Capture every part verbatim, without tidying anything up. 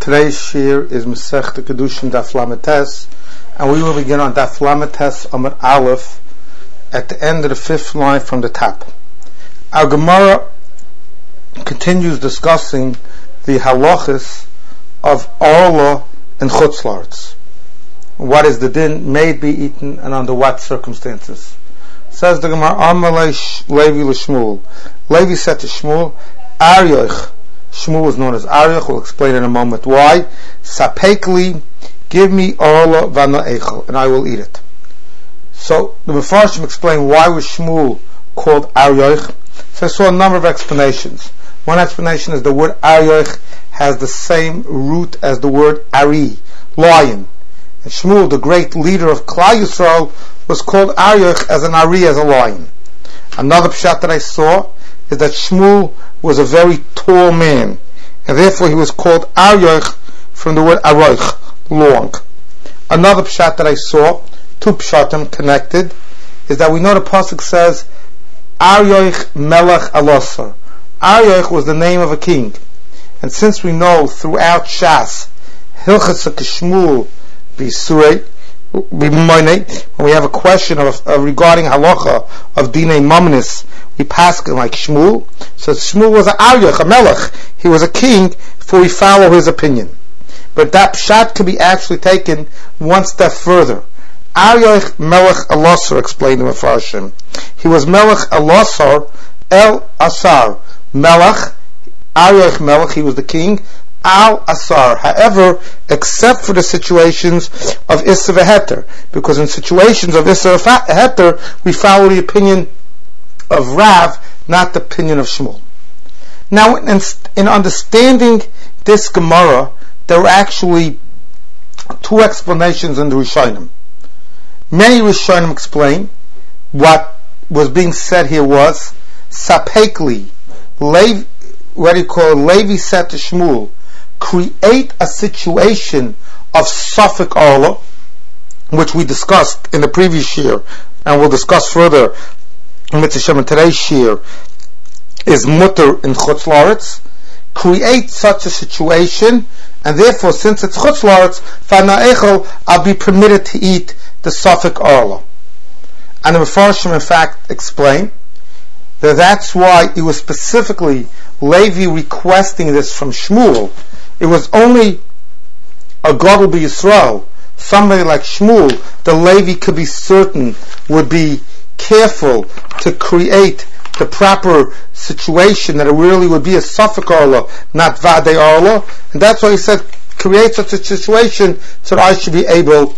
Today's shir is Masechta Kedushin Daf Lametes, and we will begin on Daf Lametes Amud Aleph at the end of the fifth line from the top. Our Gemara continues discussing the halachas of Orla and Chutz La'aretz. What is the din? May it be eaten, and under what circumstances? Says the Gemara, Amalei Levi l'Shmuel. Levi said to Shmuel, Aryoich. Shmuel is known as Aryoch. We'll explain in a moment why. Sapekli, give me Orla v'ana echel, and I will eat it. So the Mefarshim explain why was Shmuel called Aryoch. So I saw a number of explanations. One explanation is the word Aryoch has the same root as the word Ari, lion. And Shmuel, the great leader of Klal Yisrael, was called Aryoch as an Ari, as a lion. Another pshat that I saw is that Shmuel was a very tall man, and therefore he was called Aryoch from the word Aroich, long. Another pshat that I saw, two pshatim connected, is that we know the pasuk says Aryoch Melech Alosar. Aryoch was the name of a king, and since we know throughout Shas Hilchas Shmuel B'Surei when we have a question of, uh, regarding halacha of dinei mamnis, we pass like Shmuel. So Shmuel was an Aryoch, a melech. He was a king, for we follow his opinion. But that pshat could be actually taken one step further. Aryoch melech Elosar, explained the Mefarshim. He was melech Elosar el Asar. Melech, Aryoch melech, he was the king. Al Asar, however, except for the situations of Isser v'Heter, because in situations of Isser v'Heter, we follow the opinion of Rav, not the opinion of Shmuel. Now, in, in understanding this Gemara, there are actually two explanations in the Rishonim. Many Rishonim explain what was being said here was Sapekli, Levi, what do you call it? Levi said to Shmuel, create a situation of Suffolk Orla, which we discussed in the previous year, and we'll discuss further in Mitzvah in today's year, is mutter in Chutz La'aretz. Create such a situation, and therefore, since it's Chutz La'aretz, v'ana echel, I'll be permitted to eat the Suffolk Orla. And the Mefarshim, in fact, explain that that's why it was specifically Levi requesting this from Shmuel. It was only a Gadol B'Yisrael, somebody like Shmuel, the Levi could be certain would be careful to create the proper situation that it really would be a Suffolk Orla, not Vadei Orla, and that's why he said, create such a situation so that I should be able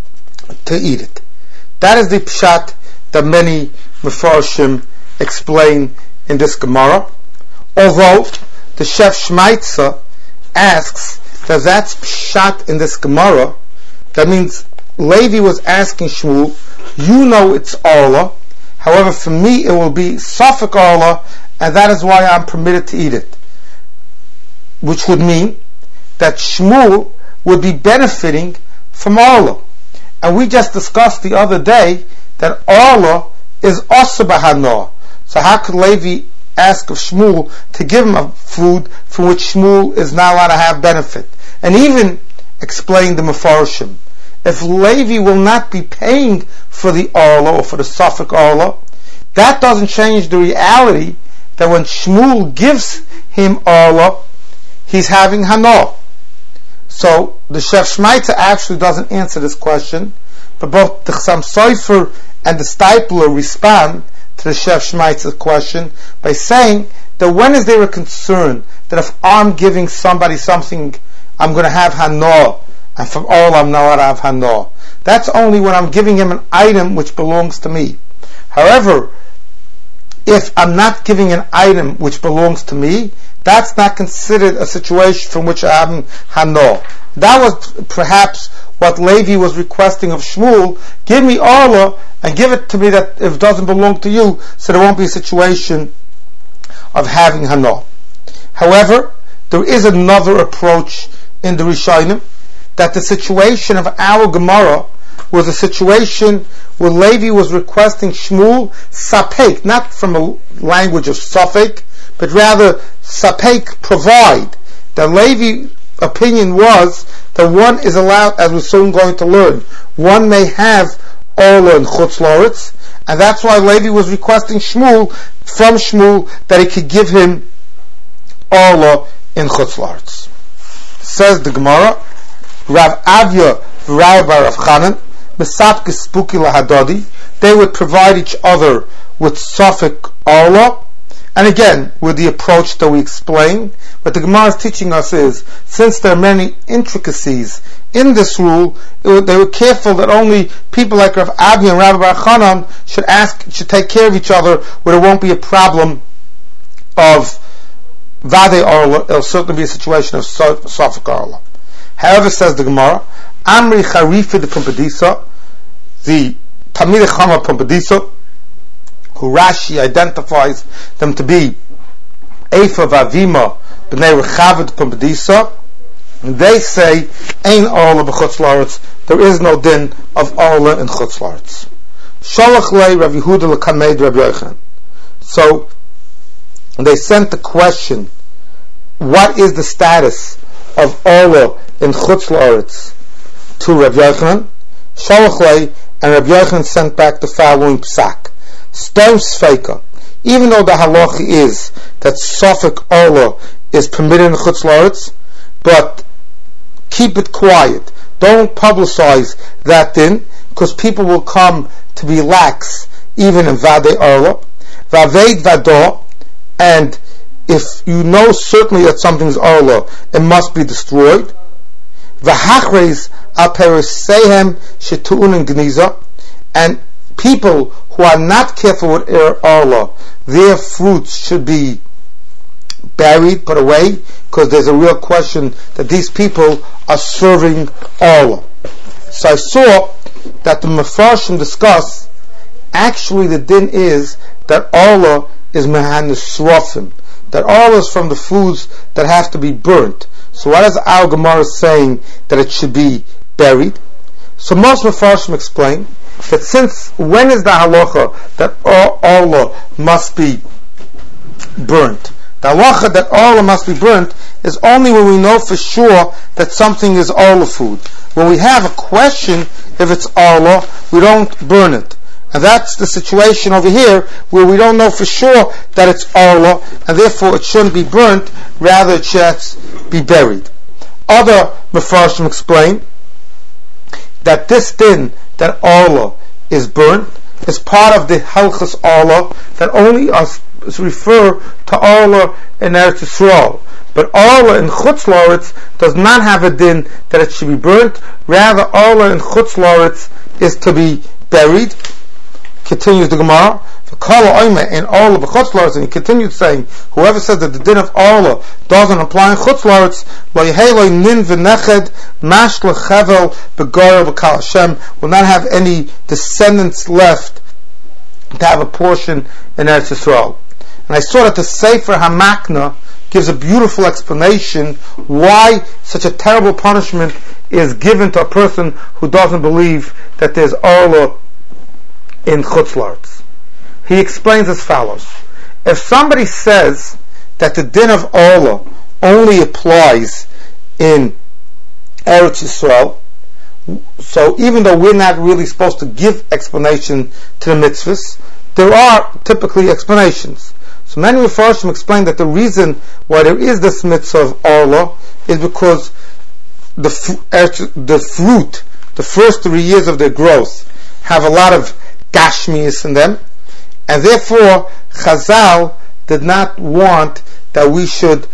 to eat it. That is the pshat that many Mefarshim explain in this Gemara, although the Shef Shmaitza asks that that's pshat in this Gemara. That means Levi was asking Shmuel, you know it's Orla, however for me it will be Suffolk Orla, and that is why I'm permitted to eat it. Which would mean that Shmuel would be benefiting from Orla. And we just discussed the other day that Orla is Asa B'Hanoah. So how could Levi ask of Shmuel to give him a food from which Shmuel is not allowed to have benefit? And even explain the Mefarshim, if Levi will not be paying for the Orla or for the Suffolk Orla, that doesn't change the reality that when Shmuel gives him Orla, he's having Hanoah. So the Shef Shmaitza actually doesn't answer this question, but both the Chassam Sofer and the Stipler respond to the Shef Shmaitza's question by saying that when is there a concern that if I'm giving somebody something, I'm going to have Hanoah, and from all I'm not allowed to have Hanoah. That's only when I'm giving him an item which belongs to me. However, if I'm not giving an item which belongs to me, that's not considered a situation from which I have Hanoah. That was perhaps what Levi was requesting of Shmuel, give me Orla and give it to me that if it doesn't belong to you, so there won't be a situation of having Hanoah. However, there is another approach in the Rishonim, that the situation of our Gemara was a situation where Levi was requesting Shmuel sapek, not from a language of Suffolk, but rather sapek, provide. That Levi opinion was that one is allowed, as we're soon going to learn, one may have Orla in Chutz La'aretz, and that's why Levi was requesting Shmuel, from Shmuel, that he could give him Orla in Chutz La'aretz. Says the Gemara, Rav Avya v'Rav Bar Rav Chanan, Mesapke Spuki Lahadodi, they would provide each other with Safek Orla, and again, with the approach that we explained. What the Gemara is teaching us is, since there are many intricacies in this rule, it, they were careful that only people like Rav Avya and Rav Bar Chanan should ask, should take care of each other, where there won't be a problem of Vade Orla. It'll certainly be a situation of Safek Orla. However, says the Gemara, Amri Charifa de Pumpadisa, the Talmidei Chama Pumpadisa, who Rashi identifies them to be Eifa Vavima B'nei Rechavet Pumpadisa, they say Ein Orla b'Chutz La'aretz, there is no din of Orla in Chutz La'aretz. Shalach lei Rav Yehuda l'kameid Rav Yochanan. So they sent the question, what is the status of Orla in Chutz La'aretz, to Rav Yochanan? Shalach lei, and Rav Yochanan sent back the following psak. Stom Sfeika, even though the halacha is that Safek Orla is permitted in Chutz La'aretz, but keep it quiet. Don't publicize that din, because people will come to be lax even in Vade Orla. Vaveid Vado, and if you know certainly that something is Orla, it must be destroyed. V'hachreis al perisehem shetu'unin gniza, and people who are not careful with Orla, their fruits should be buried, put away, because there's a real question that these people are serving Orla. So I saw that the Mefarshim discuss, actually the din is that Orla is mehan nisrofim, that Orla is from the foods that have to be burnt. So what is our Gemara saying that it should be buried? So most Mefarshim explain that since, when is the halacha that Orla must be burnt? The halacha that Orla must be burnt is only when we know for sure that something is Orla food. When we have a question if it's Orla, we don't burn it. And that's the situation over here, where we don't know for sure that it's Orla, and therefore it shouldn't be burnt, rather it should be buried. Other Mefarshim explain that this din, that Orla is burnt, is part of the Halchas Orla, that only us refer to Orla in Eretz Yisrael. But Orla in Chutz La'aretz does not have a din that it should be burnt, rather Orla in Chutz La'aretz is to be buried. Continues the Gemara, in Orla b'Chutz La'aretz, and he continued saying, whoever says that the din of Orla doesn't apply in Chutz La'aretz, lo yeheloi nin v'neched mash lechevel b'gorel b'kal Hashem, will not have any descendants left to have a portion in Eretz Yisrael. And I saw that the Sefer HaMakna gives a beautiful explanation why such a terrible punishment is given to a person who doesn't believe that there's Orla in Chutz La'aretz. He explains as follows: if somebody says that the din of Orla only applies in Eretz Yisrael, so even though we're not really supposed to give explanation to the mitzvahs, there are typically explanations. So many Mefarshim explain that the reason why there is this mitzvah of Orla is because the, the fruit, the first three years of their growth, have a lot of Gashmias in them, and therefore Chazal did not want that we should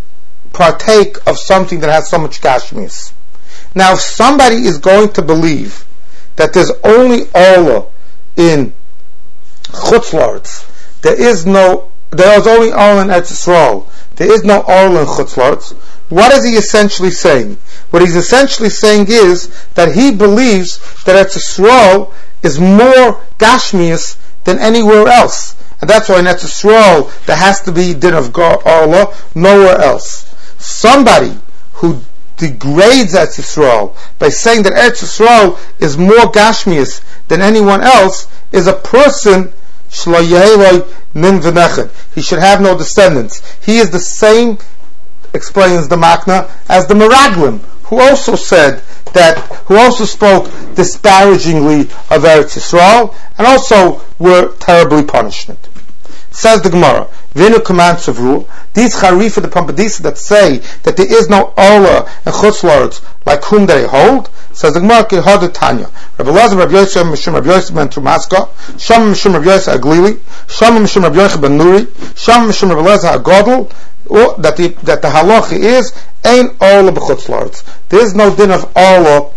partake of something that has so much Gashmias. Now, if somebody is going to believe that there's only Orla in Chutz La'aretz, there is no, there is only Orla in Eretz Yisrael, there is no Orla in Chutz La'aretz, what is he essentially saying? What he's essentially saying is that he believes that Eretz Yisrael is more Gashmias than anywhere else. And that's why in Eretz Yisrael there has to be din of Orla, nowhere else. Somebody who degrades Eretz Yisrael by saying that Eretz Yisrael is more Gashmias than anyone else is a person shlo yeheloi nin v'neched. He should have no descendants. He is the same explains the Makna as the Meraglim, who also said that, who also spoke disparagingly of Eretz Yisrael, and also were terribly punished. Says the Gemara, Vinu commands of rule, these Charifa the Pampadisa that say that there is no Ola and Chutz La'aretz like whom they hold, says the Gemara, Kehod Tanya, Rabbi Elazar, Rabbi Yosef, Mishum Rabbi Yosef ben Trumaska, Shama Mishum Rabbi Yosef Aglili, Shama Mishum Rabbi Yosef ben Nuri, Shama Mishum Rabbi Elazar Agodl, or that the, that the halacha is, Ein Ola b'Chutz La'aretz. There is no din of Ola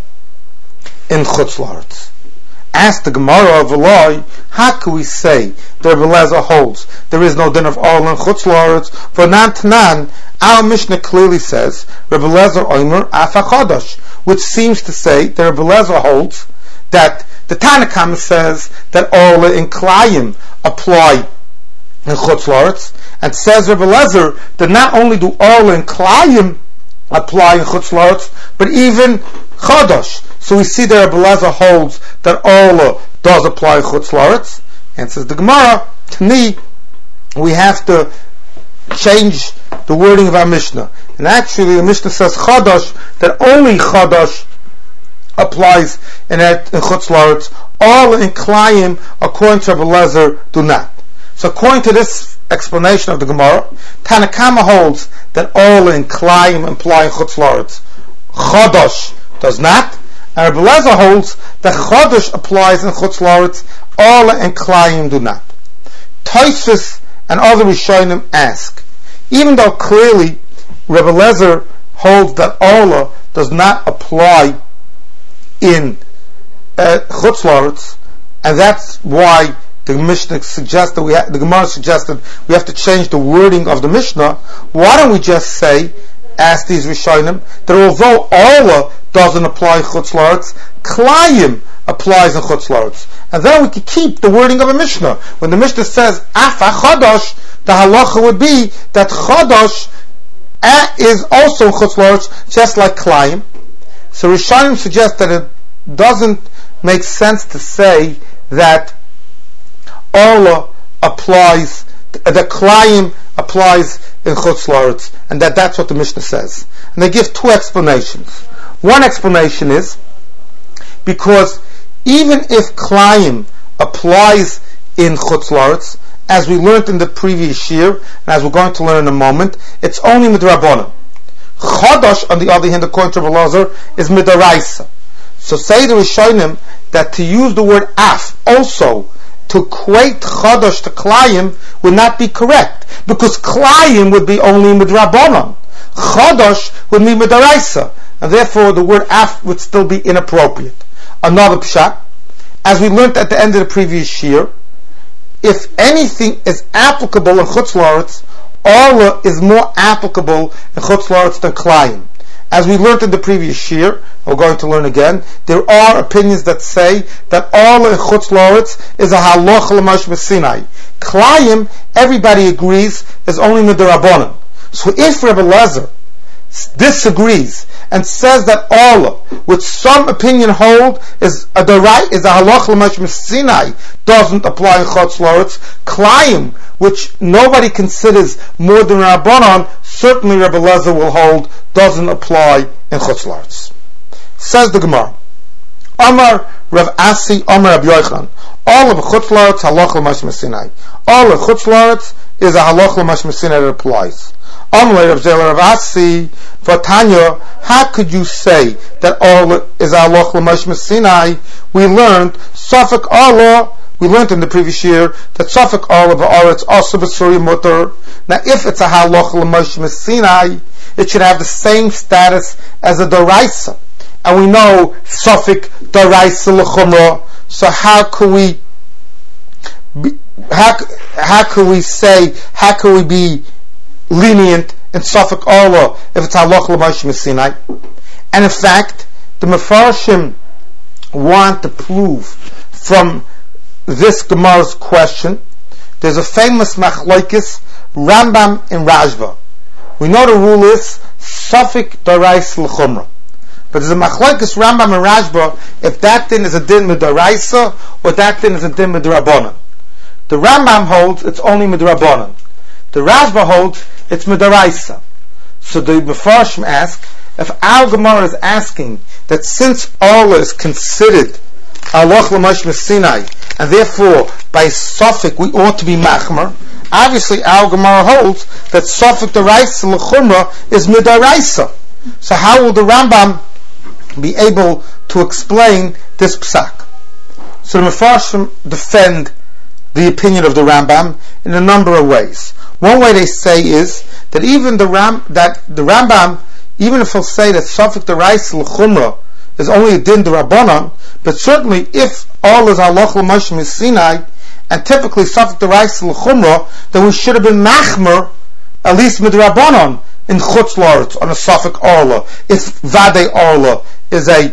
in Chutz La'aretz. Ask the Gemara of Eloi, how can we say that Rabbi Elazar holds there is no din of Ola in Chutz La'aretz? For Nan Tanan, our Mishnah clearly says Rabbi Elazar Omer Afa Chodosh, which seems to say that Rabbi Elazar holds that the Tanakama says that Ola in Klayim apply in Chutz La'aretz, and says Rabbi Elazar that not only do Ola and Klayim apply in Chutz La'aretz, but even Chodosh. So we see that Rabbi Elazar holds that Ola does apply in Chutz La'aretz, and says the Gemara, to me, we have to change the wording of our Mishnah. And actually the Mishnah says Chodosh, that only Chodosh applies in, in Chutz La'aretz. Ola and Klayim, according to Rabbi Elazar, do not. So according to this explanation of the Gemara, Tanakama holds that Ola and Klayim imply in Chutz La'aretz. Chodosh does not. And Rabbi Elazar holds that Chodosh applies in Chutz La'aretz, Ola and Klayim do not. Tosfos and other Rishonim ask, even though clearly Rabbi Elazar holds that Ola does not apply in uh, Chutz La'aretz, and that's why the Mishnah suggested we ha- the Gemara suggested we have to change the wording of the Mishnah. Why don't we just say, ask these Rishonim, that although Ola doesn't apply in Chutz La'aretz, Klayim applies in Chutz La'aretz, and then we can keep the wording of a Mishnah. When the Mishnah says Afa Chodosh, the halacha would be that Chodosh is also in Chutz La'aretz, just like Klayim. So Rishonim suggest that it doesn't make sense to say that Ola applies, that Klayim applies in Chutz La'aretz, and that that's what the Mishnah says. And they give two explanations. One explanation is because even if Klayim applies in Chutz La'aretz, as we learned in the previous year, and as we're going to learn in a moment, it's only midrabanan. Chodosh, on the other hand, according to Rabbi Elazar, is midaraisa. So say the Rishonim that to use the word af also to equate Chodosh to Klayim would not be correct, because Klayim would be only midrabanan. Chodosh would be midaraisa, and therefore the word af would still be inappropriate. Another pshat, as we learned at the end of the previous year, if anything is applicable in Chutz La'aretz, Ola is more applicable in Chutz La'aretz than Klayim. As we learned in the previous year, we're going to learn again, there are opinions that say that Ola in Chutz La'aretz is a halacha l'moshe Sinai. Klayim, everybody agrees, is only midrabanan. So if Rabbi Elazar disagrees and says that Ola, which some opinion hold is a derai, is a halacha l'moshe Sinai, doesn't apply in Chutz La'aretz, Klayim, which nobody considers more than Rabbanon, certainly Rabbi Elazar will hold doesn't apply in Chutz La'aretz. Says the Gemara, Amar Rav Asi, Amar Rav Yochanan, all of Chutz La'aretz halacha l'moshe Sinai. All of Chutz La'aretz is a halacha l'moshe Sinai that applies. Amar Rav Zela Rav Asi, for Tanya, how could you say that all is a halacha l'moshe Sinai? We learned Safek Allah. We learned in the previous year that Safek Allah ba'aretz also b'suri mutter. Now, if it's a halacha l'moshe Sinai, it should have the same status as a daraisa, and we know Safek daraisa l'chumra. So how could we be, how how could we say how could we be lenient in Safek Allah if it's halacha l'moshe Sinai? And in fact, the Mefarshim want to prove from this Gemara's question. There's a famous machlokes Rambam and Rashba. We know the rule is Safek Darais l'chumra, but there's a machlokes Rambam and Rashba if that din is a din midaraisa or that din is a din midrabanan. The Rambam holds it's only midrabanan. The Rashba holds it's midaraisa. So the Mefarshim ask, if our Gemara is asking that since Allah is considered Allah l'Moshe Sinai, and therefore by suffix we ought to be machmer, obviously our Gemara holds that suffix deraisa l'chumra is midaraisa. So how will the Rambam be able to explain this psak? So the Mefarshim defend the opinion of the Rambam in a number of ways. One way they say is that even the Ram that the Rambam, even if he'll say that suffix deraisa l'chumra is only a din d'Rabbanan, but certainly if all is Allah l'Moshe Sinai, and typically suffix deraisa l'chumra, then we should have been machmer, at least midrabbanan, in chutz la'aretz, on a suffix orla, if vadei orla is a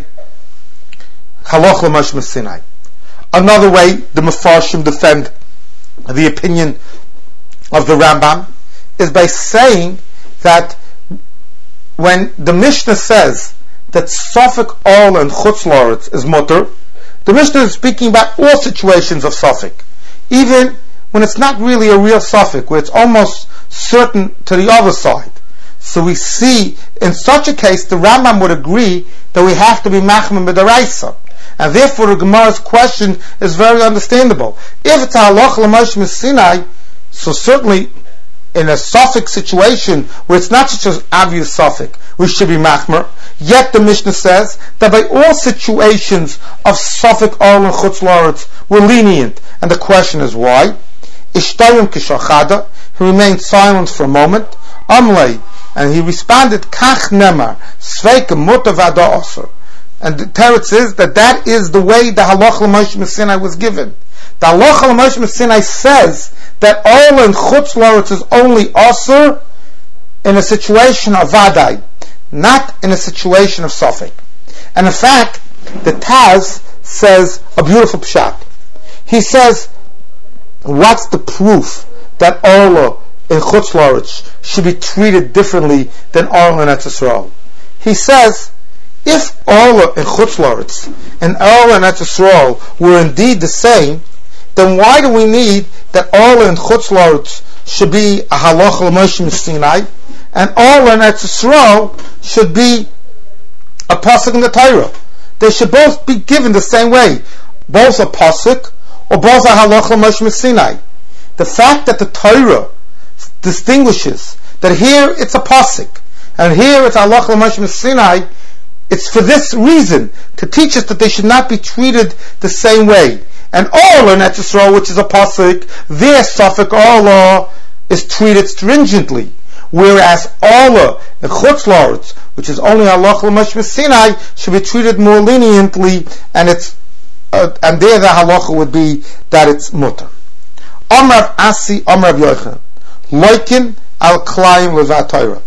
halach l'Moshe Sinai. Another way the Mefarshim defend the opinion of the Rambam is by saying that when the Mishnah says that suffix orla and chutz la'aretz is mutter, the Mishnah is speaking about all situations of suffix, even when it's not really a real suffix, where it's almost certain to the other side. So we see, in such a case, the Rambam would agree that we have to be machmer b'daraisa. And therefore the Gemara's question is very understandable. If it's a halach l'Moshe Sinai, so certainly in a suffix situation where it's not such an obvious suffix, we should be machmer. Yet the Mishnah says that by all situations of suffix orla and chutz la'aretz we're lenient. And the question is why? Ishtayim kishachada, he remained silent for a moment. Amlei, and he responded, Kach nemar, sveika muta vada osur. And the teretz is that that is the way the halach l'Moshe Sinai was given. The halach l'Moshe Sinai says that all in chutz la'aretz is only osur in a situation of vadai, not in a situation of suffix. And in fact, the Taz says a beautiful pshat. He says, what's the proof that orla in chutz la'aretz should be treated differently than orla in Eretz Yisrael? He says, if orla in chutz la'aretz and orla in Eretz Yisrael were indeed the same, then why do we need that orla in chutz la'aretz should be a halach l'Moshe Sinai, and orla in Eretz Yisrael should be a pasuk in the Torah? They should both be given the same way, both a pasuk or both a halach l'Moshe Sinai. The fact that the Torah distinguishes that here it's a pasuk and here it's halach l'Moshe Sinai, it's for this reason, to teach us that they should not be treated the same way. And orla in Eretz Yisrael, which is a pasuk, their suffix orla is treated stringently, whereas orla in chutz la'aretz, which is only halach l'Moshe Sinai, should be treated more leniently, and it's uh, and there the halacha would be that it's mutter. Amar Asi, Amar Yochanan, loikin al klayim levat Torah.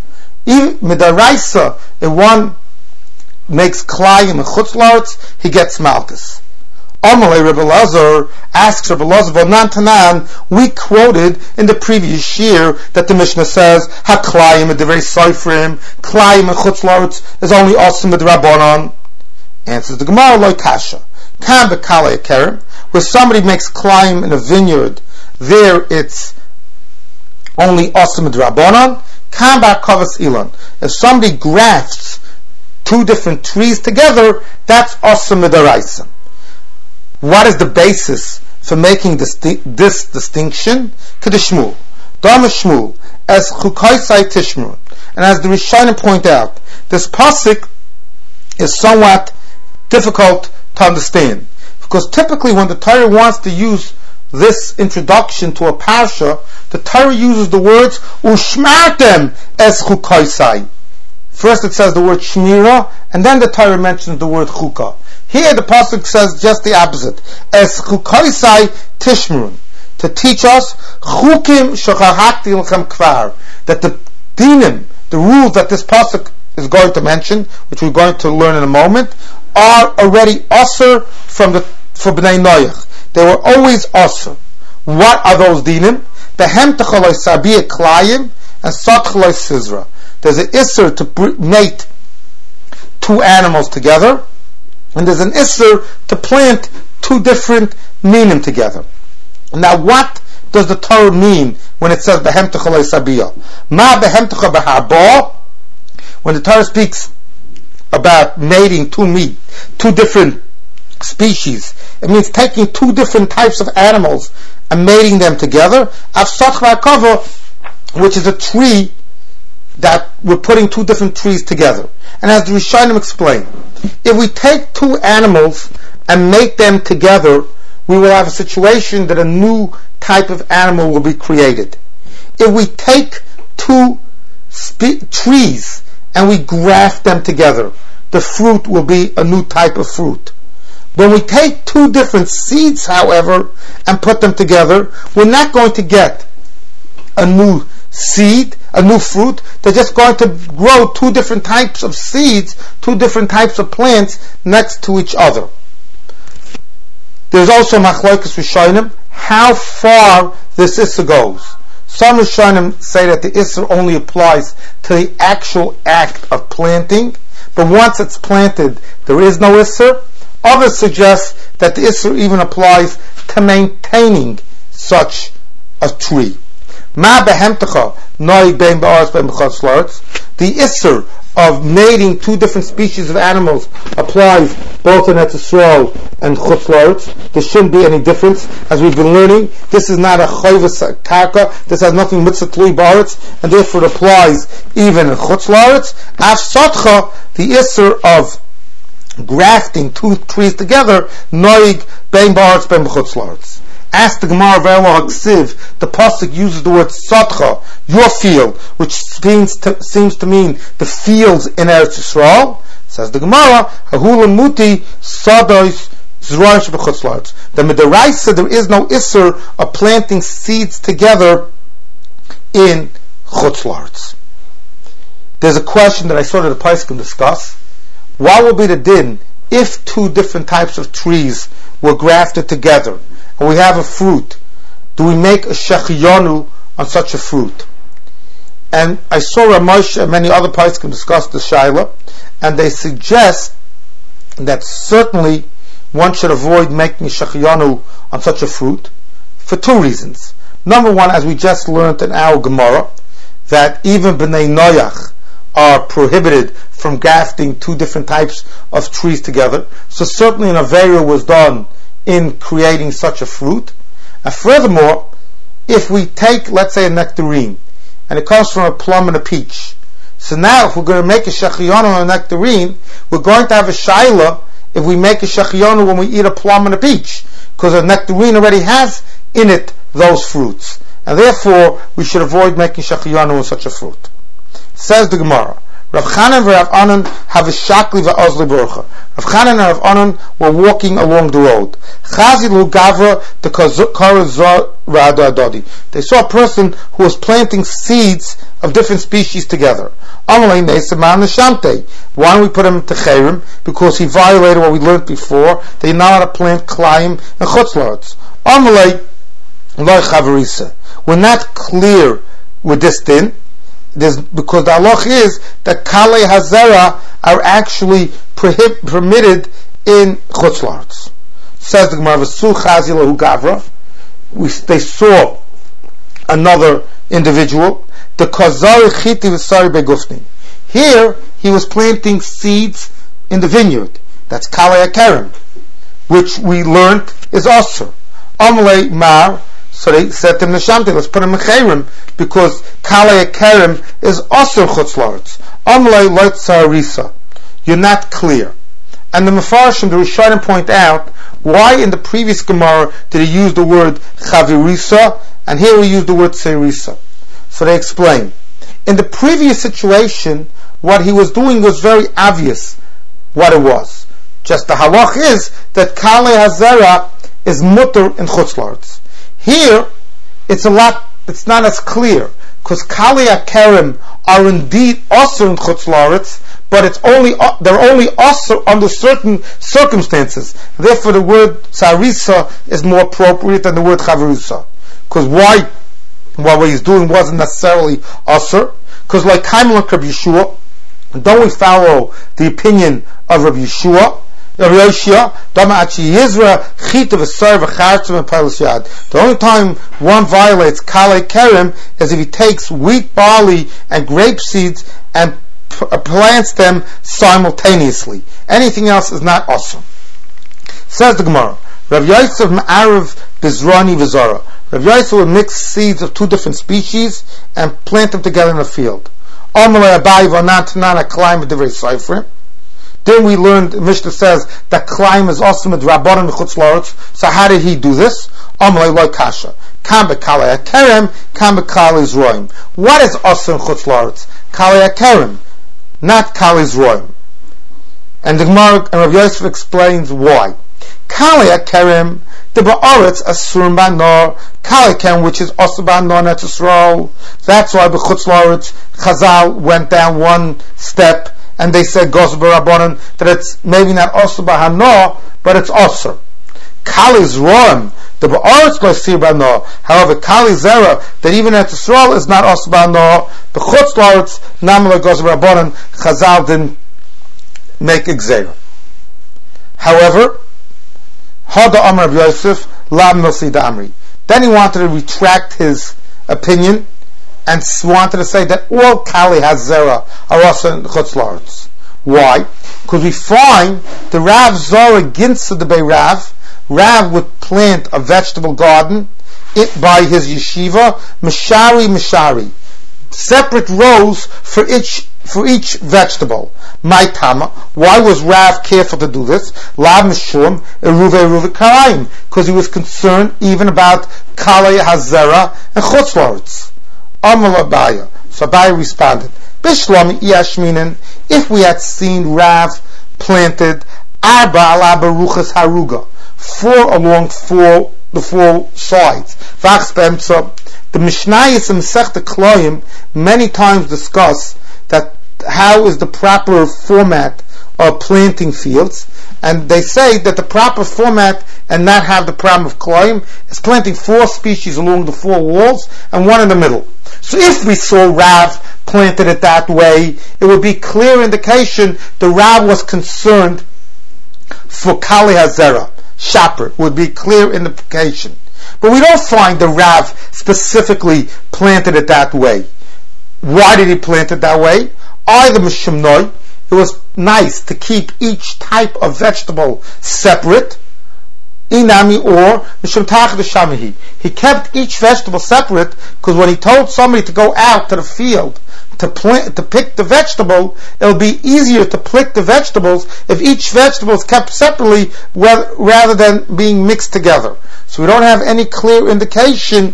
Midaraisa, if one makes klayim and chutz la'aretz, he gets malchus. Amalei Rebbe Lazar asks Rebbe Lazar, V'nan Tanan, we quoted in the previous year that the Mishnah says, HaKlayim and Devrei Seifrim, Klayim and Chutz La'aretz is only awesome with Rabbanon. Answers the Gemara, Loi Kasha. Kam B'Kalei Kerem, where somebody makes Klayim in a vineyard, there it's only awesome with Rabbanon. Kam B'Kavas Ilan, if somebody grafts two different trees together, that's awesome with Daraisa. What is the basis for making this, this distinction? Kedishmul, Dama Shmul, as Chukaisai Tishmur, and as the Rishonim point out, this pasuk is somewhat difficult to understand, because typically when the Torah wants to use this introduction to a parsha, the Torah uses the words Ushmartem as Chukaisai. First it says the word Shmira, and then the Torah mentions the word Chukah. Here the pasuk says just the opposite, as chukaisai tishmurun, to teach us chukim shachahakti lechem kvar, that the dinim, the rules that this pasuk is going to mention, which we're going to learn in a moment, are already asur from the for bnei Noach. They were always asur. What are those dinim? Behem techaloi sabiyah klayim and satchaloi sizra. There's an isser to mate two animals together, and there's an isser to plant two different minim together. Now, what does the Torah mean when it says behem techaloi sabiyah? Ma behem techa b'haba when the Torah speaks about mating two meat, two different species, it means taking two different types of animals and mating them together. Which is a tree that we're putting two different trees together. And as the Rishonim explain, if we take two animals and mate them together, we will have a situation that a new type of animal will be created. If we take two spe- trees and we graft them together, the fruit will be a new type of fruit. When we take two different seeds, however, and put them together, we're not going to get a new seed, a new fruit. They're just going to grow two different types of seeds, two different types of plants next to each other. There's also machlokes Rishonim how far this issur goes. Some Rishonim say that the issur only applies to the actual act of planting, but once it's planted, there is no issur. Others suggest that the issur even applies to maintaining such a tree. Ma behemtecha noig bein ba'aretz bein b'chutz la'aretz. The issur of mating two different species of animals applies both in Eretz Yisrael and chutz la'aretz. There shouldn't be any difference, as we've been learning. This is not a chayvus karka. This has nothing mitzvah tluy ba'aretz, and therefore it applies even in chutz la'aretz. Af sotcha, the issur of grafting two trees together, noig bein ba'aretz bein b'chutz la'aretz. Ask the Gemara Ve'elo Haksiv, the pasuk uses the word Sotcha, your field, which seems to, seems to mean the fields in Eretz Yisrael. Says the Gemara, Hahulam Muti Sadois Zroish B'chutz la'aretz. The Midaraisa, there is no issur of planting seeds together in chutz la'aretz. There's a question that I saw that the Paiskim discuss. What will be the din if two different types of trees were grafted together and we have a fruit? Do we make a shechiyonu on such a fruit? And I saw Rav Moshe and many other poskim discuss the shaila, and they suggest that certainly one should avoid making a shechiyonu on such a fruit for two reasons. Number one, as we just learned in our Gemara, that even b'nei noyach are prohibited from grafting two different types of trees together. So certainly an avera was done in creating such a fruit. And furthermore, if we take, let's say, a nectarine, and it comes from a plum and a peach, so now if we're going to make a shechiyonu on a nectarine, we're going to have a shaila if we make a shechiyonu when we eat a plum and a peach, because a nectarine already has in it those fruits, and therefore we should avoid making shechiyonu on such a fruit. Says the Gemara, Rav Chanan and Rav Anan have a shakli va'ozli borcha. Rav Chanan and Rav Anan were walking along the road. Chazilu gavra the karazor rada adodi. They saw a person who was planting seeds of different species together. Amalei neseman neshamte. Why don't we put him into chayrim? Because he violated what we learned before. They know how to plant klayim and chutz la'aretz. Amalei loy chavarisa. We're not clear with this din. There's, because the halach is that kalei hazera are actually prohib- permitted in chutz la'aretz. Says the Gemara, V'su chazi lahu gavra. We, they saw another individual. The kazari chiti v'sari begufni. Here he was planting seeds in the vineyard. That's kalei hakerem, which we learned is asur. Amalei mar. So they said to him, Neshamte, let's put him in chayrim, because kalei hakerem is asur chutz la'aretz. Amalei loy tsarisa. You're not clear. And the Mefarshim, the Rishonim, point out why in the previous Gemara did he use the word chavirisa, and here we use the word tserisa. So they explain. In the previous situation, what he was doing was very obvious what it was. Just the halach is that kalei hazera is mutter in chutz la'aretz. Here, it's a lot, it's not as clear, because kalei hakerem are indeed asur in chutz la'aretz, but it's only, they're only asur under certain circumstances. Therefore the word tsarisa is more appropriate than the word chavirisa. Because why, what he's doing wasn't necessarily asur, because like Chaim like Rabbi Yeshua, don't we follow the opinion of Rabbi Yeshua? The only time one violates kalei hakerem is if he takes wheat, barley, and grape seeds and plants them simultaneously. Anything else is not awesome. Says the Gemara, Rav Yosef Ma'arav Bizrani Vizara. Rav Yosef would mix seeds of two different species and plant them together in a field. Amalei Abayi Vanan Tanan Aklayim V'Divrei Seifrim. Then we learned, Mishnah says, that Klayim is awesome at Rabbanan V'Chutz La'aretz. So how did he do this? Amalei Loi Kasha. Kam B'Kalei HaKerem, Kam B'Kalei Zroim. What is awesome Chutz La'aretz? Kalei HaKerem, not Kalei Zroim. And the Gemara and Rav Yosef explains why. Kalei HaKerem, the Ba'aretz Asur Ba'nor, Kalei HaKerem, which is Asur Ba'nor Eretz Yisrael. That's why B'Chutz La'aretz Chazal went down one step and they said Gos B'Rabbanan that it's maybe not Asur Ba'hanor, but it's Asur. Kalei Zroim, the Ba'aretz Asur Ba'nor. However, Kalei Zera, that even Eretz Yisrael is not Asur Ba'nor, B'Chutz La'aretz Namel Gos B'Rabbanan, Chazal didn't make Gzeira. However, Hada Amar Rav Yosef, La Milsi Da Amri. Then he wanted to retract his opinion and wanted to say that all Kali Hazera are also in Chutz La'aretz. Why? Because we find the Rav Zora Ginsa the Bei Rav, Rav would plant a vegetable garden it by his yeshiva, Mishari Mishari. Separate rows for each for each vegetable. My Tama, why was Rav careful to do this? Lav Mishum, Eruve Eruve Karaim, because he was concerned even about Kalei Hazera and Chutz La'aretz. Amal Abaya. So Abaya responded, Bishlami Yashminin, if we had seen Rav planted Arba ala Baruchas Haruga, four along four the four sides. Vachs the Mishnayos and Masechta Kloim many times discuss that how is the proper format of planting fields, and they say that the proper format and not have the problem of Kloim is planting four species along the four walls and one in the middle. So if we saw Rav planted it that way, it would be clear indication the Rav was concerned for Kalei Hazera. Shaper would be clear indication. But we don't find the Rav specifically planted it that way. Why did he plant it that way? Either Mishum Noi, it was nice to keep each type of vegetable separate, Inami, or Mishum Tach Shamihi. He kept each vegetable separate because when he told somebody to go out to the field to plant, to pick the vegetable, it'll be easier to pick the vegetables if each vegetable is kept separately rather than being mixed together. So we don't have any clear indication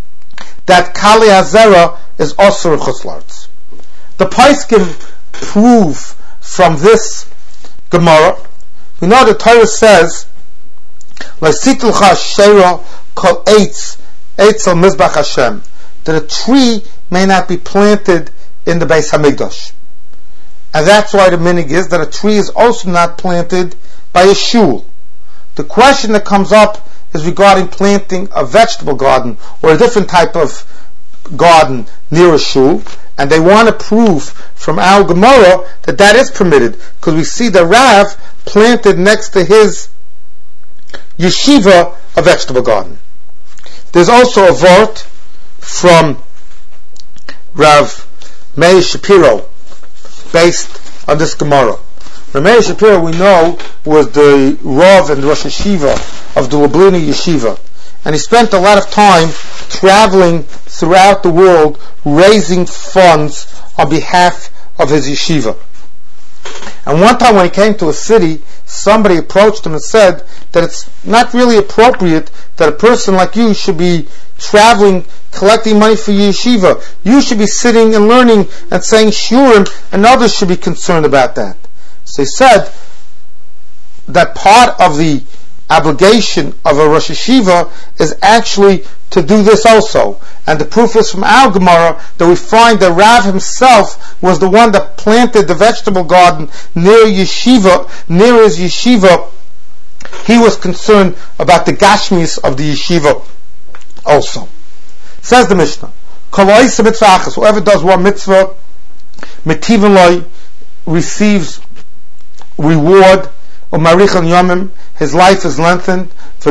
that Kalei Hazera is also Chutz La'aretz. The Paiskim prove from this Gemara, we know the Torah says, L'sitilcha sheira kol eitz, eitz al mizbach Hashem, that a tree may not be planted in the Beis Hamikdash. And that's why the minig is that a tree is also not planted by a shul. The question that comes up is regarding planting a vegetable garden or a different type of garden near a shul, and they want to prove from our Gemara that that is permitted because we see the Rav planted next to his yeshiva a vegetable garden. There's also a vort from Rav Meir Shapiro based on this Gemara. Rav Meir Shapiro, we know, was the Rav and Rosh Yeshiva of the Lublini Yeshiva, and he spent a lot of time traveling throughout the world raising funds on behalf of his yeshiva. And one time when he came to a city, somebody approached him and said that it's not really appropriate that a person like you should be traveling collecting money for your yeshiva. You should be sitting and learning and saying shurim, and others should be concerned about that. So he said that part of the obligation of a Rosh Yeshiva is actually to do this also. And the proof is from our Gemara that we find that Rav himself was the one that planted the vegetable garden near yeshiva, near his yeshiva. He was concerned about the gashmis of the yeshiva also. Says the Mishnah, whoever does one mitzvah, mitivin receives reward, or marichan yomim, his life is lengthened,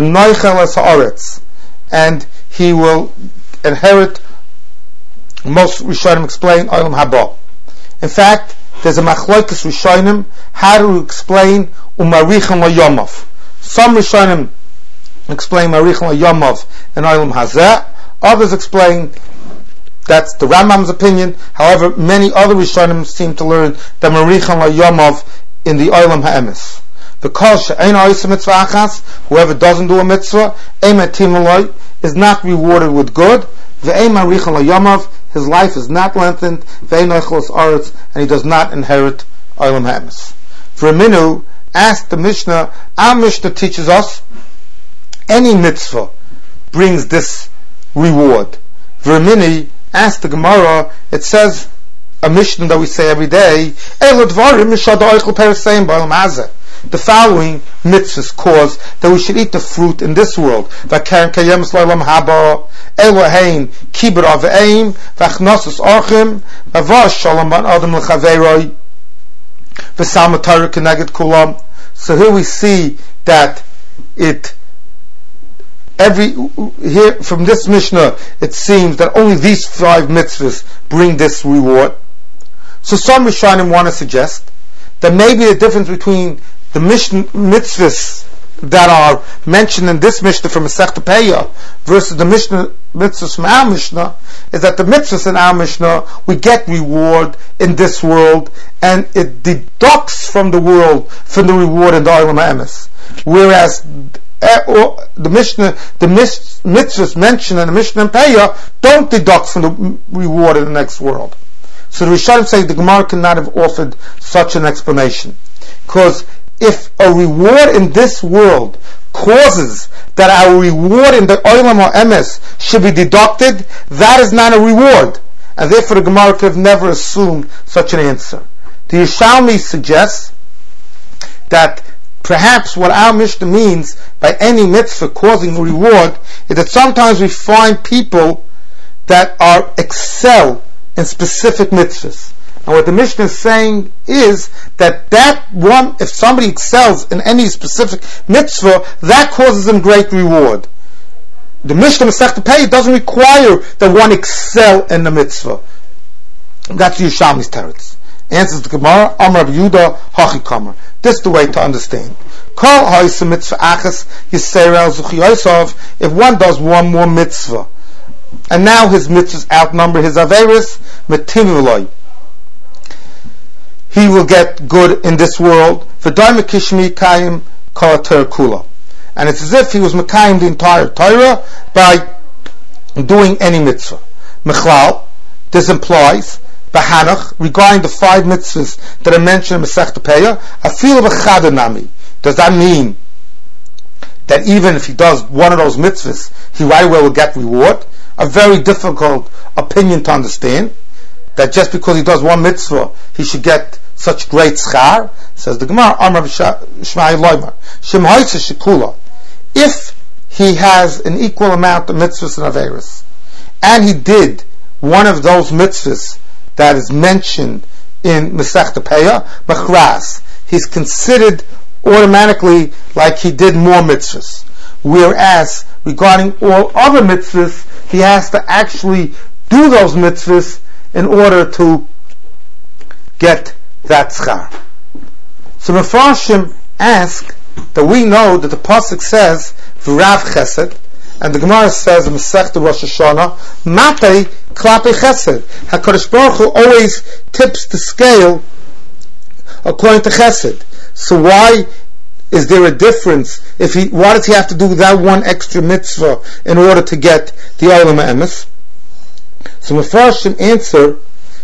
and he will inherit, most Rishonim explain, Olam Haba. In fact, there's a machlokes rishonim how to explain umarichan layomav. Some rishonim explain marichan layomav in olam hazeh. Others explain that's the Rambam's opinion. However, many other rishonim seem to learn that marichan layomav in the olam ha'emes. Because whoever doesn't do a mitzvah is not rewarded with good. His life is not lengthened, and he does not inherit olam ha'emes. V'raminu asked the Mishnah. Our Mishnah teaches us any mitzvah brings this reward. V'ramini asked the Gemara. It says a Mishnah that we say every day. The following mitzvahs cause that we should eat the fruit in this world. So here we see that it every here from this Mishnah it seems that only these five mitzvahs bring this reward. So some Rishonim want to suggest that maybe the difference between the Mishnah mitzvahs that are mentioned in this Mishnah from Masechta Peah versus the Mishnah mitzvahs from our Mishnah is that the mitzvahs in our Mishnah we get reward in this world, and it deducts from the world from the reward in the olam ha'emes. Whereas the Mishnah, the mitzvahs mentioned in the Mishnah and Peah don't deduct from the reward in the next world. So the Rishonim say the Gemara cannot have offered such an explanation, because if a reward in this world causes that our reward in the olam ha'emes should be deducted, that is not a reward, and therefore the Gemara could have never assumed such an answer. The Yerushalmi suggests that perhaps what our Mishnah means by any mitzvah causing a reward is that sometimes we find people that are excel in specific mitzvahs. And what the Mishnah is saying is that that one, if somebody excels in any specific mitzvah, that causes them great reward. The Mishnah Masechta Peah doesn't require that one excel in the mitzvah. That's Yerushalmi's teretz. Answers the Gemara, Amar Yehuda Hachi Kamer. This is the way to understand. Kol ha'isa mitzvah achas yiserel zuchi yosav. If one does one more mitzvah, and now his mitzvahs outnumber his averis, metim v'loy, he will get good in this world. V'day mekishmi kayim kol Torah kula. And it's as if he was mekayim the entire Torah by doing any mitzvah. Mechlal, this implies Bahanach, regarding the five mitzvahs that are mentioned in Masechta Peah, afil v'chadanami. Does that mean that even if he does one of those mitzvahs, he right away will get reward? A very difficult opinion to understand, that just because he does one mitzvah, he should get such great schar. Says the Gemara, Amar Shmai Loimar, Shem Hoitze Shekula. If he has an equal amount of mitzvahs and averis, and he did one of those mitzvahs that is mentioned in Masechta Peah, Machras, he's considered automatically like he did more mitzvahs. Whereas regarding all other mitzvahs, he has to actually do those mitzvahs in order to get that schar. So Mefarshim ask that we know that the pasuk says V'rav Chesed, and the Gemara says in Masechta Rosh Hashanah, Matei Klape Chesed. HaKadosh Baruch Hu always tips the scale according to Chesed. So why is there a difference? If he, why does he have to do that one extra mitzvah in order to get the olam ha'emes? So Mefarshim answer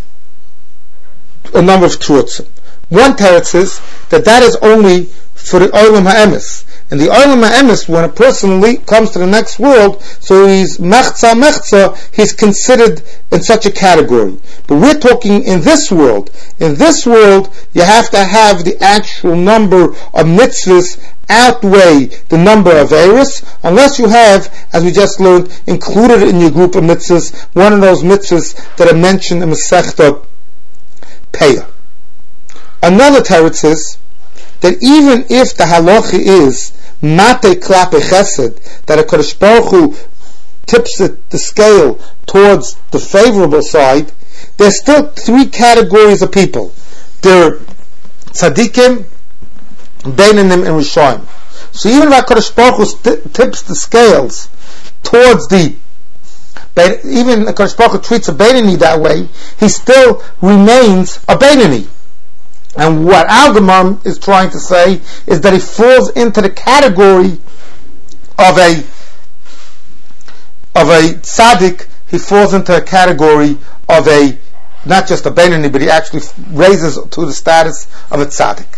a number of truths. One teretz is that that is only for the olam ha'emes. In the olam ha'emes, when a person le- comes to the next world, so he's mechza mechza, he's considered in such a category. But we're talking in this world. In this world, you have to have the actual number of mitzvahs outweigh the number of averis, unless you have, as we just learned, included in your group of mitzvahs, one of those mitzvahs that are mentioned in Masechta Peah. Another teretz is that even if the halacha is Matei Klape Chesed, that a Kodesh Baruch Hu tips it, the scale towards the favorable side, there's still three categories of people. they're tzaddikim, beinanim, and rishonim. So even if HaKadosh Baruch Hu st- tips the scales towards the, even if HaKadosh Baruch Hu treats a beinani that way, he still remains a beinani. And what Al Gemara is trying to say is that he falls into the category of a of a tzaddik. He falls into a category of a, not just a beinani, but he actually raises to the status of a tzaddik.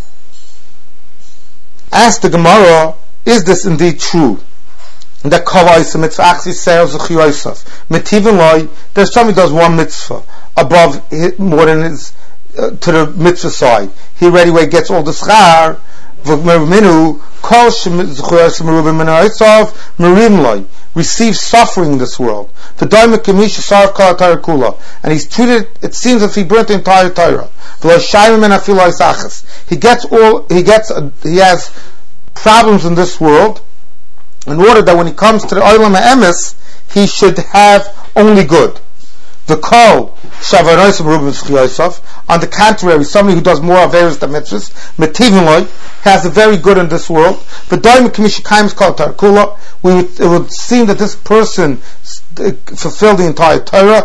Ask the Gemara, is this indeed true? That kavayis mitzvah actually sales of chiyosaf. Metivin loy, there's somebody does one mitzvah above more than his uh, to the mitzvah side. He already way gets all the schar. V'merminu kol shemizchuyos merubim menaisav merim loy, receives suffering in this world. The daima kamisha sarv kol Torah kula, and he's treated. It seems as if he burnt the entire Torah. V'lo shayim and afilo isachas. He gets all. He gets. Uh, he has problems in this world, in order that when he comes to the Olam HaEmes, he should have only good. The kol shavanosim rubim chiyosaf. On the contrary, somebody who does more averos than mitzvahs, metivin loy, has a very good in this world. The daim kamisha kaims kol Torah kula. We would, it would seem that this person fulfilled the entire Torah.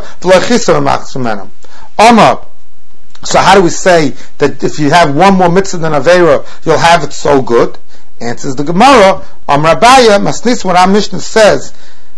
Omar. So how do we say that if you have one more mitzvah than avera, you'll have it so good? Answers the Gemara, Amar Abaya, Masnis, when our Mishnah says,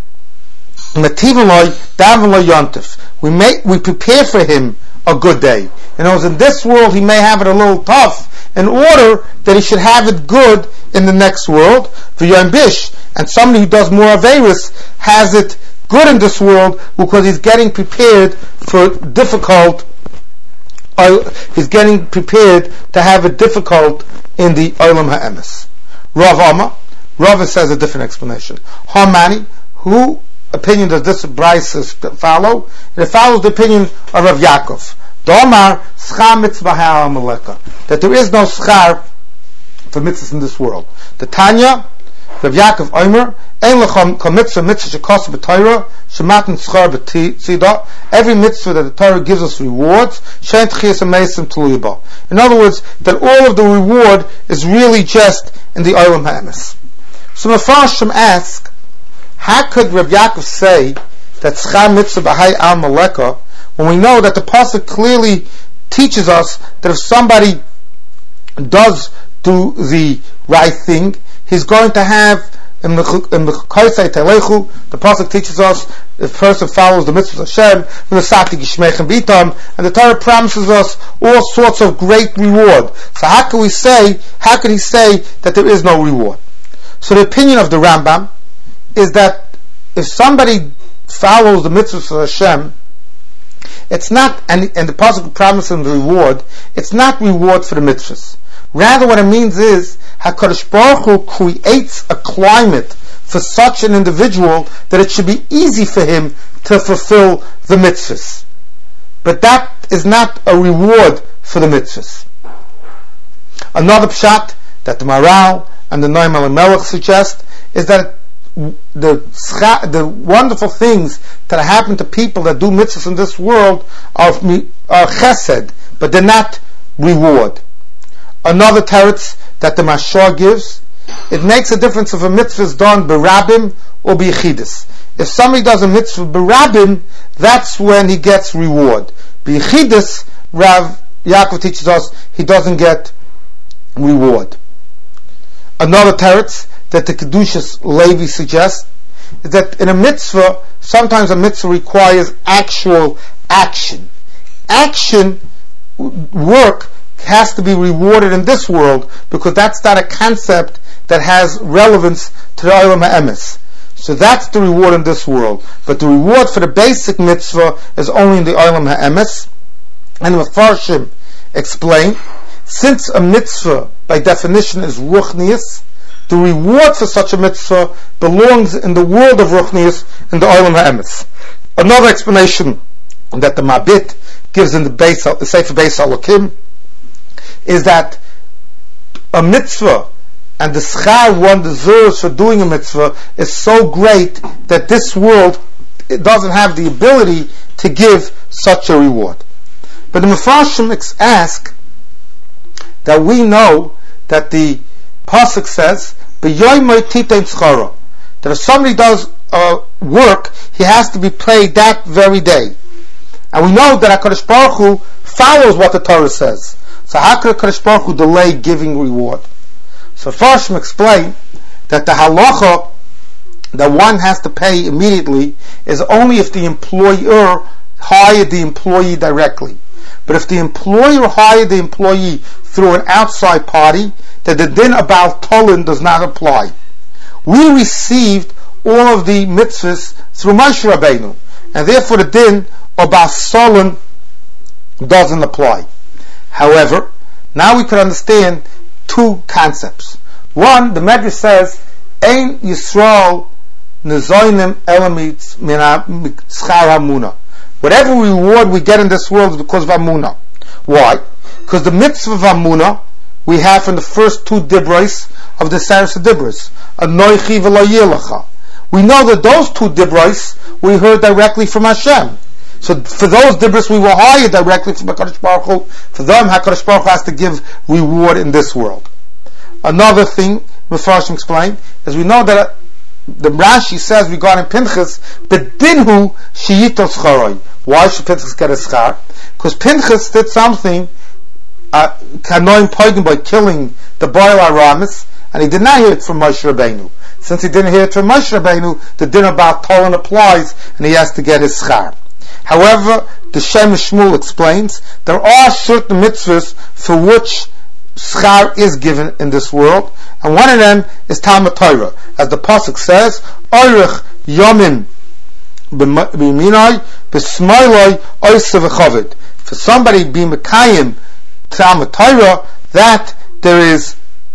Mativaloy, Davaloy Yontif. We make, we prepare for him a good day. In other words, in this world he may have it a little tough, in order that he should have it good in the next world. V'yom bish, and somebody who does more averis has it good in this world because he's getting prepared for difficult. Uh, he's getting prepared to have it difficult in the Olam HaEmes. Rav Amma, Rav says a different explanation. Hamani, who opinion does this Bryce follow? It follows the opinion of Rav Yaakov. Domar schar mitzvah ha'amaleka, that there is no schar for mitzvahs in this world. The Tanya, Rav Yaakov Omer, ein lecham kol mitzvah mitzvah shekos b'Torah shematan schar b'tzida. Every mitzvah that the Torah gives us rewards. Shein tchias ameisim tluya ba. In other words, that all of the reward is really just in the Olam HaEmes. So Mefarshim ask, how could Rav Yaakov say that schar mitzvah b'hai al maleka, when we know that the pasuk clearly teaches us that if somebody does do the right thing, he's going to have, in the pasuk teaches us, if a person follows the mitzvahs of Hashem, and the Torah promises us all sorts of great reward. So how can we say, how can he say that there is no reward? So the opinion of the Rambam is that if somebody follows the mitzvahs of Hashem, it's not, and, and the pasuk promises him the reward, it's not reward for the mitzvahs. Rather, what it means is HaKadosh Baruch Hu creates a climate for such an individual that it should be easy for him to fulfill the mitzvahs. But that is not a reward for the mitzvahs. Another pshat that the Maral and the Noam Elimelech suggest is that the the wonderful things that happen to people that do mitzvahs in this world are, are chesed, but they're not reward. Another teretz that the Mashar gives, it makes a difference if a mitzvah is done berabim or b'yechidus. If somebody does a mitzvah berabim, that's when he gets reward. B'yechidus, Rav Yaakov teaches us, he doesn't get reward. Another teretz that the Kedushas Levi suggests is that in a mitzvah, sometimes a mitzvah requires actual action. Action, work, has to be rewarded in this world, because that's not a concept that has relevance to the Olam HaEmes. So that's the reward in this world. But the reward for the basic mitzvah is only in the Olam HaEmes. And the Mefarshim explain, since a mitzvah by definition is ruchnius, the reward for such a mitzvah belongs in the world of ruchnius, in the Olam HaEmes. Another explanation that the Mabit gives in the, Beis, the Sefer Beis Elokim is that a mitzvah and the schar one deserves for doing a mitzvah is so great that this world, it doesn't have the ability to give such a reward. But the Mefarshim ask, that we know that the pasuk says, "B'yoymei titein schara," that if somebody does uh, work, he has to be paid that very day. And we know that HaKadosh Baruch Hu follows what the Torah says. So how could HaKadosh Baruch Hu delay giving reward? So Farshim explain that the halacha that one has to pay immediately is only if the employer hired the employee directly. But if the employer hired the employee through an outside party, then the din about tolin does not apply. We received all of the mitzvahs through Moshe Rabbeinu, and therefore the din about solon doesn't apply. However, now we can understand two concepts. One, the Medrash says, Ein Yisrael nezoinim elamitz min schar hamuna. Whatever reward we get in this world is because of Amunah. Why? Because the mitzvah of Amunah we have from the first two dibros of the Saras Dibros. Anoichi v'lo yilecha. We know that those two dibros we heard directly from Hashem. So for those dibros we were hired directly from HaKadosh Baruch Hu. For them HaKadosh Baruch Hu has to give reward in this world. Another thing, Mefarshim explained, is we know that the Rashi says regarding Pinchas, "Bedinhu sheyitos charoi." Why should Pinchas get a schar? Because Pinchas did something kanoim uh, poigim by killing the boy Aramis, and he did not hear it from Moshe Rabbeinu. Since he didn't hear it from Moshe Rabbeinu, the din about Tolan applies, and he has to get his schar. However, the Shem Shmuel explains there are certain mitzvahs for which schar is given in this world, and one of them is Talmud Torah, as the pasuk says, "Oirich yomim b'minai b'smailoi oisav v'chaved." For somebody be mekayim Talmud Torah, that there is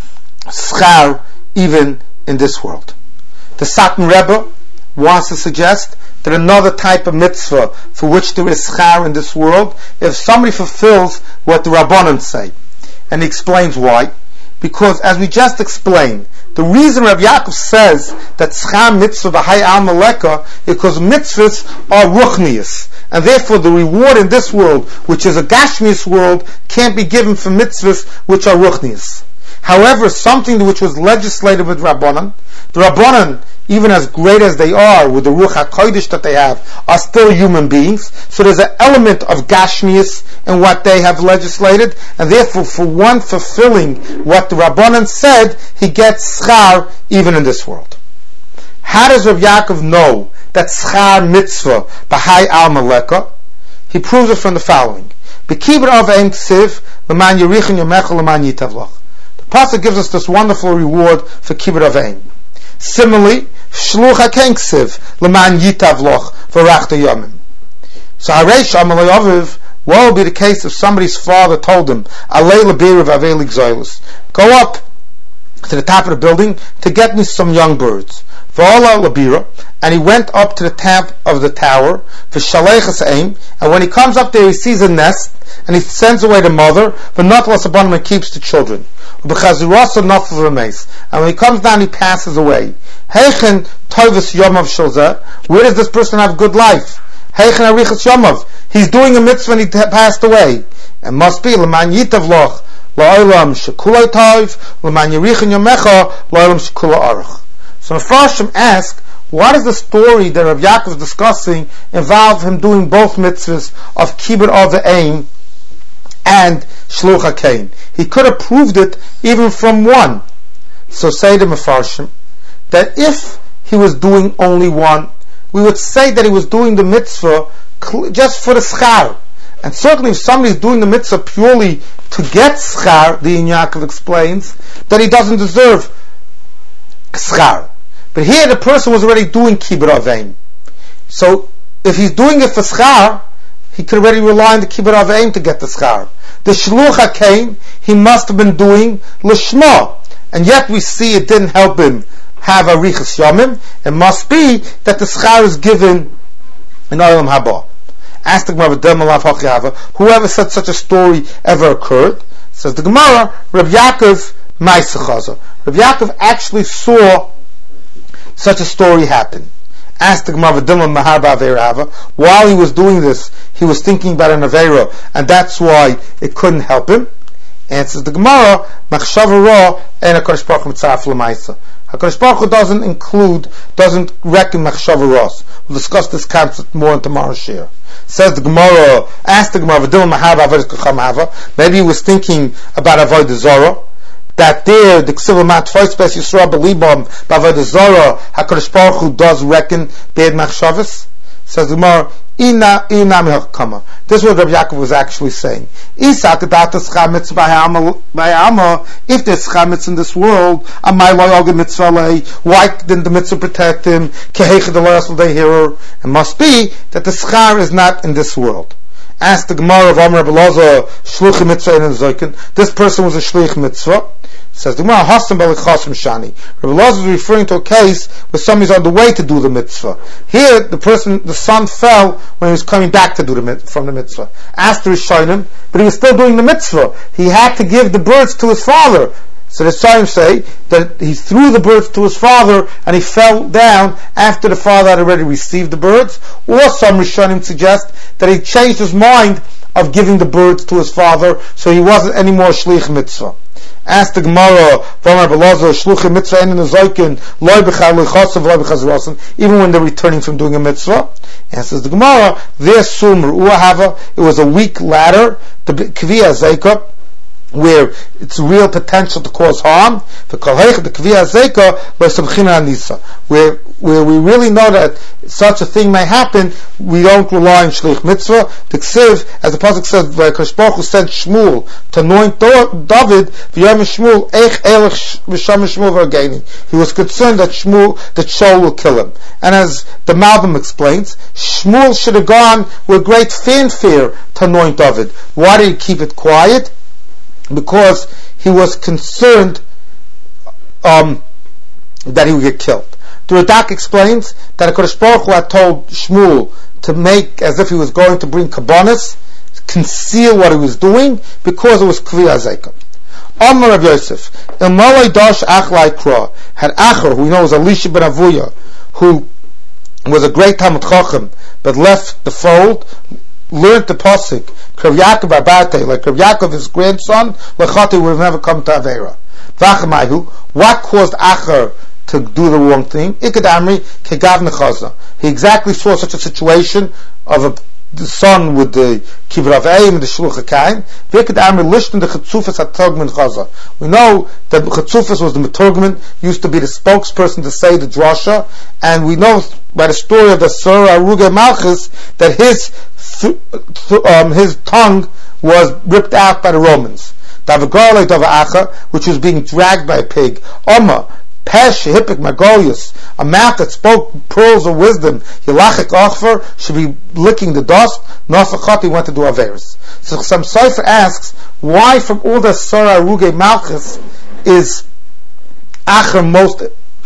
schar even in this world. The Satan Rebbe wants to suggest that another type of mitzvah for which there is schar in this world, if somebody fulfills what the Rabbanan say. And he explains why. Because as we just explained, the reason Rav Yaakov says that schar mitzvah b'hai al maleka is because mitzvahs are ruchnius, and therefore the reward in this world, which is a gashmius world, can't be given for mitzvahs which are ruchnius. However, something which was legislated with Rabbanan, the Rabbanan, even as great as they are, with the Ruach HaKodesh that they have, are still human beings. So there's an element of Gashmius in what they have legislated, and therefore for one fulfilling what the Rabbanan said, he gets schar even in this world. How does Rav Yaakov know that schar mitzvah b'hai al maleka? He proves it from the following. B'kibur av ein ksiv l'man yerichin yomecha l'man yitavlach. The pasuk gives us this wonderful reward for kibur av ein. Similarly, shluch haken ksiv l'man yitavlach v'rachta yomim. So hareish amalei aviv, what will be the case if somebody's father told him, alei l'birav avei l'gzoilus, go up to the top of the building to get me some young birds. V'ola l'bira, and he went up to the top of the tower for shalechas aim, and when he comes up there he sees a nest, and he sends away the mother, v'natlas upon him and keeps the children. V'chazurasa nafel v'meis, and when he comes down he passes away. Heichen toivus yomav shalzeh, where does this person have good life? Heichen arichas yomav, he's doing a mitzvah and he t- passed away. It must be l'man yitavloch la'olam shekulay toiv, l'man yerichin yomecha la'olam shekula arach. So Mefarshim ask, why does the story that Rav Yaakov is discussing involve him doing both mitzvahs of Kibbur of the Aim and Shluch HaKain? He could have proved it even from one. So say to Mefarshim that if he was doing only one, we would say that he was doing the mitzvah just for the schar. And certainly if somebody is doing the mitzvah purely to get schar, the Yaakov explains, that he doesn't deserve schar. But here the person was already doing Kibbur Aveim. So if he's doing it for schar, he could already rely on the Kibbur Aveim to get the schar. The Shluch HaKain, he must have been doing Lishma. And yet we see it didn't help him have a Riches Yomim. It must be that the schar is given in Olam Haba. Ask the Gemara, whoever said such a story ever occurred? Says the Gemara, Rav Yaakov Maisachaza. Rav Yaakov actually saw such a story happen. Asked the Gemara, while he was doing this, he was thinking about an Aveira, and that's why it couldn't help him. Answers the Gemara, Machshava Ra and HaKadosh Baruch Hu Mitzaref L'Maisa. HaKadosh Baruch Hu doesn't include, doesn't reckon Machshava Ras. We'll discuss this concept more in tomorrow's share. Says the Gemara, ask the Gemara, maybe he was thinking about Avodah Zarah, that there, the Ksiva Mat Tfais Bes Yisrael Belibam, B'Avodah Zarah, HaKadosh Baruch Hu does reckon bad Machshavas. Says the Gemara, Ina ina mehakama. This is what Rabbi Yaakov was actually saying. If there's chametz in this world, why didn't the mitzvah protect him? It must be that the schar is not in this world. Ask the Gemara of Amar Belazar, Shluch mitzvah in Zoykin. This person was a shlich mitzvah. Says the Gemara, Hasam Belichasim Shani. Rabbi Elazar is referring to a case where somebody's on the way to do the mitzvah. Here, the person, the son fell when he was coming back to do the from the mitzvah. Asked the Rishonim, but he was still doing the mitzvah. He had to give the birds to his father. So the Rishonim say that he threw the birds to his father and he fell down after the father had already received the birds. Or some Rishonim suggest that he changed his mind of giving the birds to his father, so he wasn't anymore shlich mitzvah. Ask the Gemara, even when they're returning from doing a mitzvah. Answers the Gemara, it was a weak ladder, the Kviyah Zeka, where it's real potential to cause harm. Where where we really know that such a thing may happen, we don't rely on shlich mitzvah. The Ksiv, as the pasuk says, HaKadosh Baruch Hu sent Shmuel to anoint David. He was concerned that Shmuel, that Shaul will kill him. And as the Malbim explains, Shmuel should have gone with great fanfare to anoint David. Why did he keep it quiet? Because he was concerned um, that he would get killed. The Radak explains that HaKadosh Baruch Hu had told Shmuel to make as if he was going to bring kabbanis, conceal what he was doing, because it was Kviyah Zeka. Amar Rav Yosef, Ilmalei Dash Achlai Kra, had Acher, who we know was Elisha ben Avuya, who was a great Talmud Chacham, but left the fold, learned the pasuk, Rav Yaakov Abate, like Rav Yaakov, his grandson, Lechati would have never come to Avera. V'achamayu, what caused Acher to do the wrong thing? Ikad Amri, Kegav Nechaza. He exactly saw such a situation of a the son with the Kibbur Avayim and the Shluch HaKaim. V'ikad Amri lishten the Chetzufas HaTorgman Chaza. We know that Chetzufas was the Metorgman, used to be the spokesperson to say the drasha, and we know by the story of the Sura Aruge Malchus that his th- th- um, his tongue was ripped out by the Romans. Which was being dragged by a pig. Oma, Pesh, Hippik, Magolius, a mouth that spoke pearls of wisdom, Yilachik Ochfer, should be licking the dust. Nafachati went to do Averis. So some Sefer asks, why from all the Sura Aruge Malchus is Acher most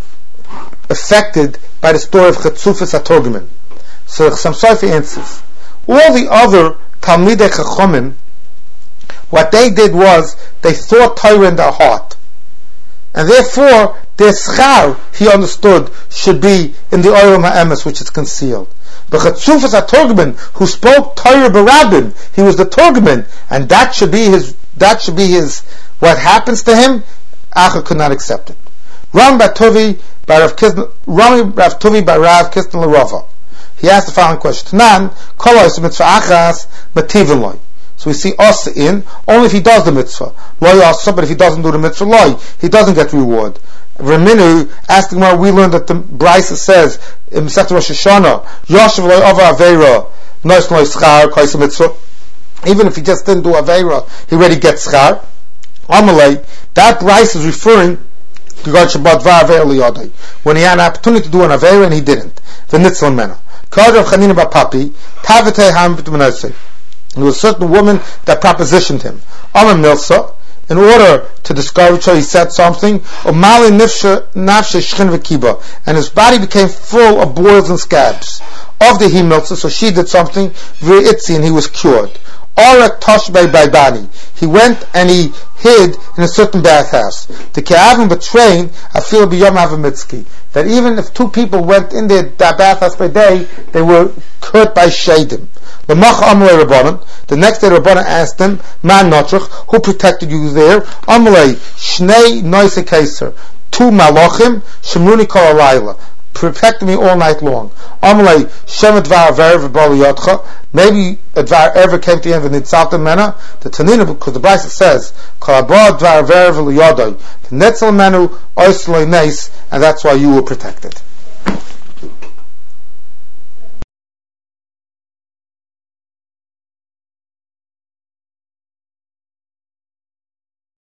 affected by the story of Chetzufas HaTorgman? So some Sefer answers, all the other Talmidei Chachomim, what they did was they thought Torah in their heart, and therefore their schar, he understood, should be in the Olam HaEmes, which is concealed. But Chetzufas HaTorgman, who spoke Torah Barabim, he was the Torgman, and that should be his. That should be his. What happens to him, Acher could not accept it. Ram Batovi by Rav Kisn, Ram Rav Tovi by Rav Kisn L'Rava. He asked the following question: Tanan kolos mitzvah achas mativin loy. So we see us in only if he does the mitzvah. Loy also, but if he doesn't do the mitzvah, loy, he doesn't get reward. Reminu asked the Gemara, we learned that the Brisa says in Masechet Rosh Hashanah, Yoshev loy ava aveira, nois loy schar kaisa mitzvah. Even if he just didn't do aveira, he already gets schar. Amalei, that Brisa is referring to God Shabbat va'aveira liyadai, when he had an opportunity to do an aveira and he didn't. The nitzlan mena. Kod Rav Chanina bar Papi, tavetei ham b'tmenosei. There was a certain woman that propositioned him. Amar Milsa, in order to discourage her, he said something, and his body became full of boils and scabs. Of the he Milsa, so she did something, and he was cured. Orek Toshbei Baibani. He went and he hid in a certain bathhouse. The Ke'avim betrain Afil B'Yom Havamitzki. That even if two people went in the bathhouse by day, they were hurt by Shadim. The next day Rabbanan asked them, Man Notrach, who protected you there? Amalei, Shnei Noise Kaiser, two Malachim, Shemruni Kol Alayla, protected me all night long. Amalei, Shem Advar Verev Baliyotcha, maybe Advar ever came to him and Nitzalta Mena, the Tanina, because the Brisa says, Kol Abba Advar Verev Liyodai, the Netzel Menu, Oisloi Neis, and that's why you were protected.